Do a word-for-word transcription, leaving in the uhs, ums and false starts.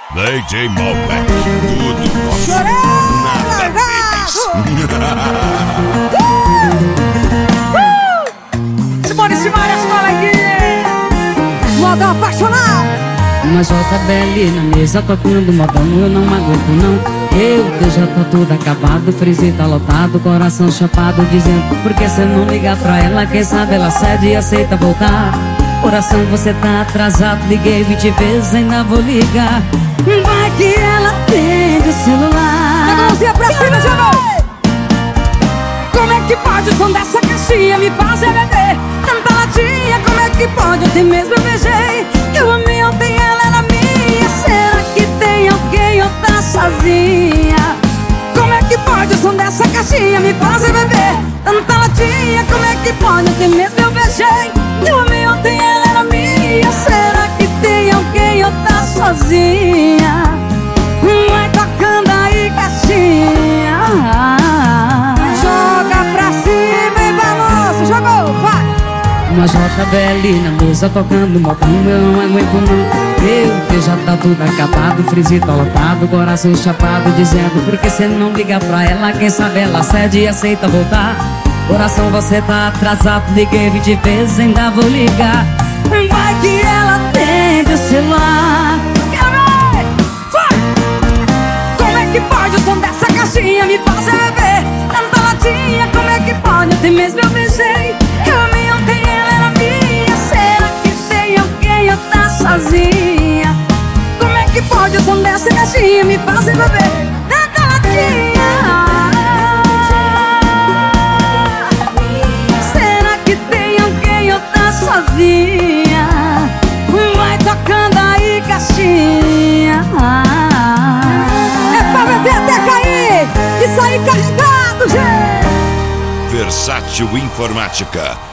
D J Malbec, tudo nosso, nada deles. Simone Simaria, fala aqui. Modo apaixonado. Uma J B L na mesa tocando modão, eu não aguento não. Eu que já tô tudo acabado, freezer tá lotado, coração chapado, dizendo por que cê não liga pra ela, quem sabe ela cede e aceita voltar. Coração, você tá atrasado, liguei vinte vezes, ainda vou ligar. Vai que ela atende o celular. Pega a mãozinha pra cima, jogou. Como é que pode o som dessa caixinha me fazer beber tanta latinha? Como é que pode? Ontem mesmo eu beijei, que eu amei ontem, ela era minha. Será que tem alguém ou tá sozinha? Como é que pode o som dessa caixinha me fazer beber tanta latinha? Como é que pode? Ontem mesmo eu beijei, que eu amei ontem, ela era minha. Será que tem alguém ou tá sozinha? Vai tocando aí, caixinha. Joga pra cima e balança. Jogou, vai. Uma J B L na mesa tocando modão, eu não aguento não. Eu que já tá tudo acabado, freezer tá lotado, coração chapado, dizendo por que cê não liga pra ela, quem sabe ela cede e aceita voltar. Coração, você tá atrasado, liguei vinte vezes, ainda vou ligar. Vai que ela atende o celular. Quero ver! Vai! Como é que pode o som dessa caixinha me fazer beber tanta latinha? Como é que pode? Ontem mesmo eu beijei, eu amei ontem, ela era minha. Será que tem alguém ou tá sozinha? Como é que pode o som dessa caixinha me fazer beber tanta latinha? Sozinha, vai tocando aí, caixinha. É pra beber até cair e sair carregado, gente. Versátil Informática.